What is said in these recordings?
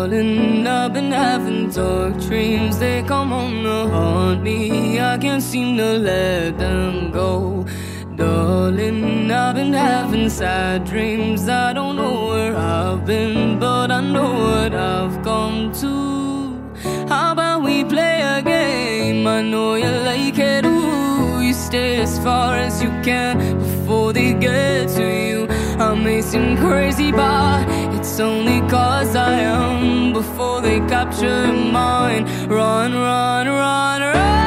Darling, I've been having dark dreams. They come on to haunt me. I can't seem to let them go. Darling, I've been having sad dreams. I don't know where I've been, but I know what I've come to. How about we play a game? I know you like it, ooh. You stay as far as you can before they get to you. I may seem crazy, but it's only cause I am. Before they capture your mind, run, run, run, run.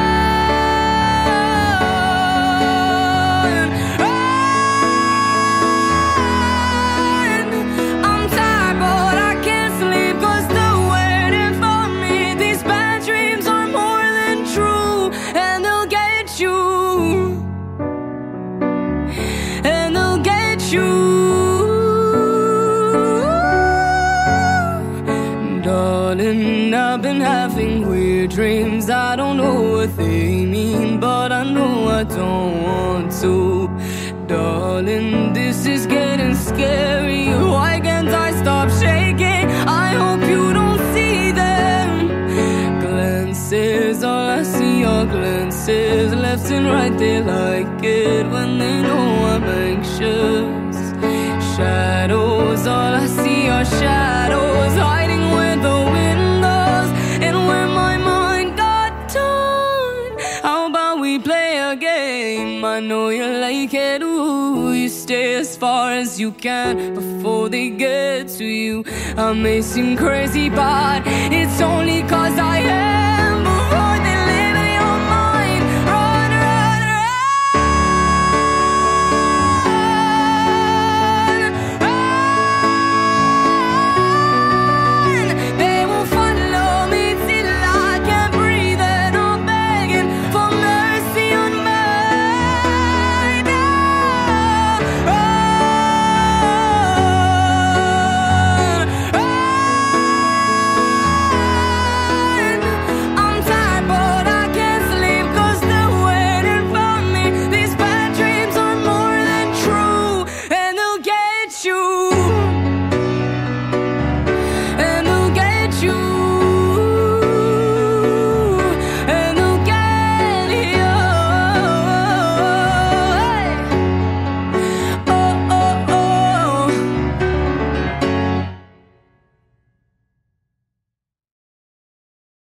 Darling, I've been having weird dreams. I don't know what they mean, but I know I don't want to. Darling, this is getting scary. Why can't I stop shaking? I hope you don't see them glances. All I see are glances. Left and right, they like it when they know I'm anxious. Shadows, all I see are shadows, hiding where the windows and where my mind got torn. How about we play a game? I know you like it, ooh. You stay as far as you can before they get to you. I may seem crazy, but it's only cause I am.